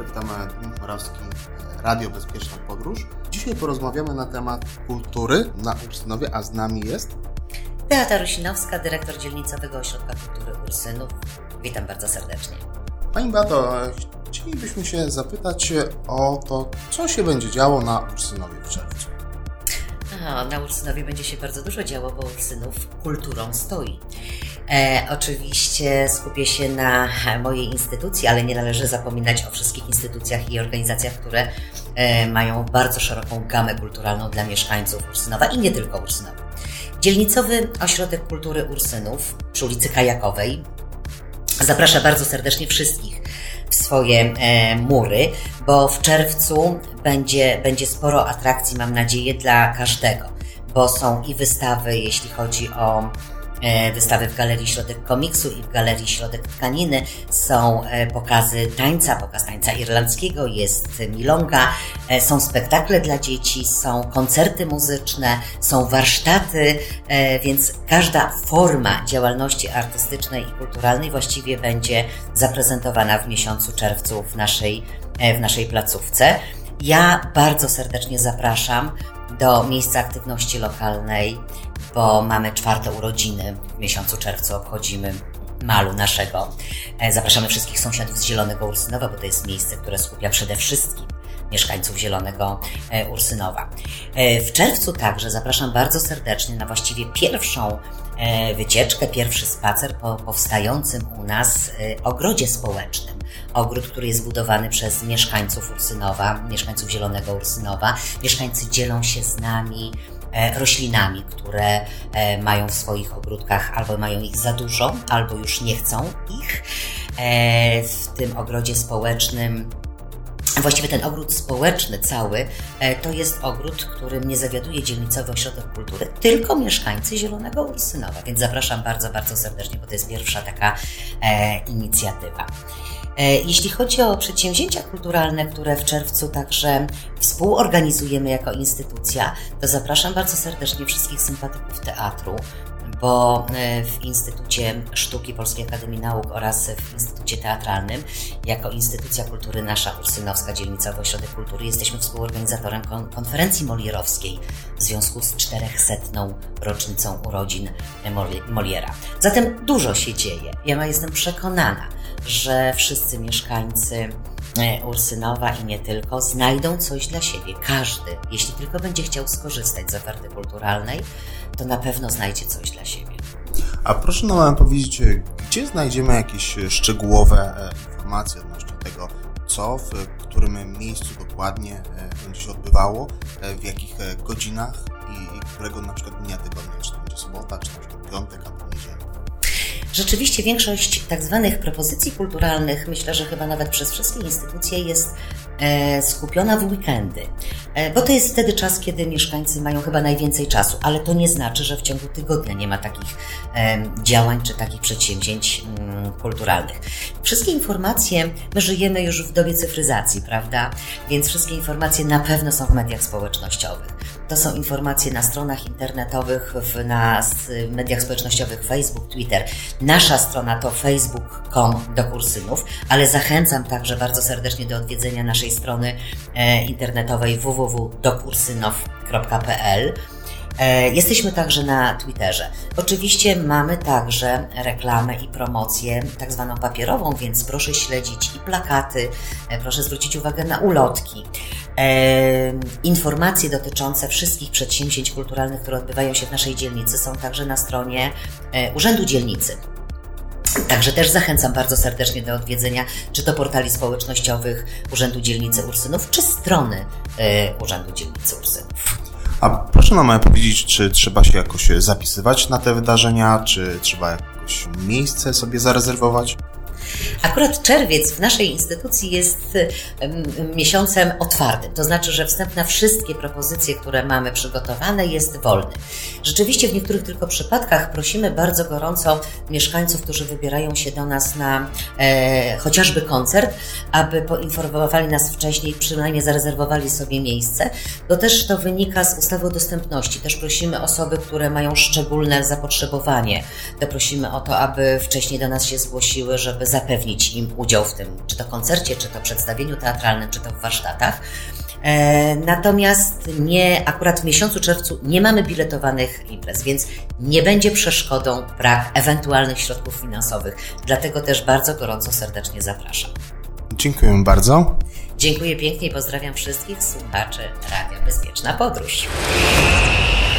witamy Dmitrij Morawski, Radio Bezpieczna Podróż. Dzisiaj porozmawiamy na temat kultury na Ursynowie, a z nami jest Beata Rusinowska, dyrektor Dzielnicowego Ośrodka Kultury Ursynów. Witam bardzo serdecznie. Pani Beato, chcielibyśmy się zapytać o to, co się będzie działo na Ursynowie w czerwcu. Na Ursynowie będzie się bardzo dużo działo, bo Ursynów kulturą stoi. Oczywiście skupię się na mojej instytucji, ale nie należy zapominać o wszystkich instytucjach i organizacjach, które mają bardzo szeroką gamę kulturalną dla mieszkańców Ursynowa i nie tylko Ursynowa. Dzielnicowy Ośrodek Kultury Ursynów przy ulicy Kajakowej zaprasza bardzo serdecznie wszystkich w swoje mury, bo w czerwcu będzie sporo atrakcji, mam nadzieję, dla każdego, bo są i wystawy, jeśli chodzi o wystawy w Galerii Środek Komiksu i w Galerii Środek Tkaniny, są pokaz tańca irlandzkiego, jest milonga, są spektakle dla dzieci, są koncerty muzyczne, są warsztaty, więc każda forma działalności artystycznej i kulturalnej właściwie będzie zaprezentowana w miesiącu czerwcu w naszej placówce. Ja bardzo serdecznie zapraszam do miejsca aktywności lokalnej, bo mamy 4. urodziny w miesiącu czerwcu, obchodzimy malu naszego. Zapraszamy wszystkich sąsiadów z Zielonego Ursynowa, bo to jest miejsce, które skupia przede wszystkim mieszkańców Zielonego Ursynowa. W czerwcu także zapraszam bardzo serdecznie na właściwie pierwszą wycieczkę, pierwszy spacer po powstającym u nas ogrodzie społecznym. Ogród, który jest budowany przez mieszkańców Ursynowa, mieszkańców Zielonego Ursynowa. Mieszkańcy dzielą się z nami roślinami, które mają w swoich ogródkach, albo mają ich za dużo, albo już nie chcą ich. W tym ogrodzie społecznym, właściwie ten ogród społeczny cały, to jest ogród, którym nie zawiaduje Dzielnicowy Ośrodek Kultury, tylko mieszkańcy Zielonego Ursynowa, więc zapraszam bardzo, bardzo serdecznie, bo to jest pierwsza taka inicjatywa. Jeśli chodzi o przedsięwzięcia kulturalne, które w czerwcu także współorganizujemy jako instytucja, to zapraszam bardzo serdecznie wszystkich sympatyków teatru, bo w Instytucie Sztuki Polskiej Akademii Nauk oraz w Instytucie Teatralnym, jako instytucja kultury nasza Ursynowska Dzielnicowy Ośrodek Kultury, jesteśmy współorganizatorem konferencji Molierowskiej w związku z 400. rocznicą urodzin Moliera. Zatem dużo się dzieje. Ja jestem przekonana, że wszyscy mieszkańcy Ursynowa i nie tylko znajdą coś dla siebie. Każdy, jeśli tylko będzie chciał skorzystać z oferty kulturalnej, to na pewno znajdzie coś dla siebie. A proszę nam powiedzieć, gdzie znajdziemy jakieś szczegółowe informacje odnośnie tego, co w którym miejscu dokładnie będzie się odbywało, w jakich godzinach i którego na przykład dnia tygodnia, czy to będzie sobota, czy na przykład piątek, albo niedziela. Rzeczywiście większość tak zwanych propozycji kulturalnych, myślę, że chyba nawet przez wszystkie instytucje jest skupiona w weekendy, bo to jest wtedy czas, kiedy mieszkańcy mają chyba najwięcej czasu, ale to nie znaczy, że w ciągu tygodnia nie ma takich działań czy takich przedsięwzięć kulturalnych. Wszystkie informacje, my żyjemy już w dobie cyfryzacji, prawda? Więc wszystkie informacje na pewno są w mediach społecznościowych. To są informacje na stronach internetowych, na mediach społecznościowych Facebook, Twitter. Nasza strona to facebook.com/Ursynów, ale zachęcam także bardzo serdecznie do odwiedzenia naszej strony internetowej www.dokursynów.pl. Jesteśmy także na Twitterze. Oczywiście mamy także reklamę i promocję tak zwaną papierową, więc proszę śledzić i plakaty, proszę zwrócić uwagę na ulotki. Informacje dotyczące wszystkich przedsięwzięć kulturalnych, które odbywają się w naszej dzielnicy, są także na stronie Urzędu Dzielnicy. Także też zachęcam bardzo serdecznie do odwiedzenia czy to portali społecznościowych Urzędu Dzielnicy Ursynów, czy strony Urzędu Dzielnicy Ursynów. A proszę nam powiedzieć, czy trzeba się jakoś zapisywać na te wydarzenia, czy trzeba jakoś miejsce sobie zarezerwować? Akurat czerwiec w naszej instytucji jest miesiącem otwartym, to znaczy, że wstęp na wszystkie propozycje, które mamy przygotowane, jest wolny. Rzeczywiście w niektórych tylko przypadkach prosimy bardzo gorąco mieszkańców, którzy wybierają się do nas na chociażby koncert, aby poinformowali nas wcześniej, przynajmniej zarezerwowali sobie miejsce, bo też to wynika z ustawy o dostępności. Też prosimy osoby, które mają szczególne zapotrzebowanie, to prosimy o to, aby wcześniej do nas się zgłosiły, żeby zapewnić im udział w tym, czy to koncercie, czy to przedstawieniu teatralnym, czy to w warsztatach. Natomiast akurat w miesiącu czerwcu nie mamy biletowanych imprez, więc nie będzie przeszkodą brak ewentualnych środków finansowych. Dlatego też bardzo gorąco, serdecznie zapraszam. Dziękuję bardzo. Dziękuję pięknie i pozdrawiam wszystkich słuchaczy Radia Bezpieczna Podróż.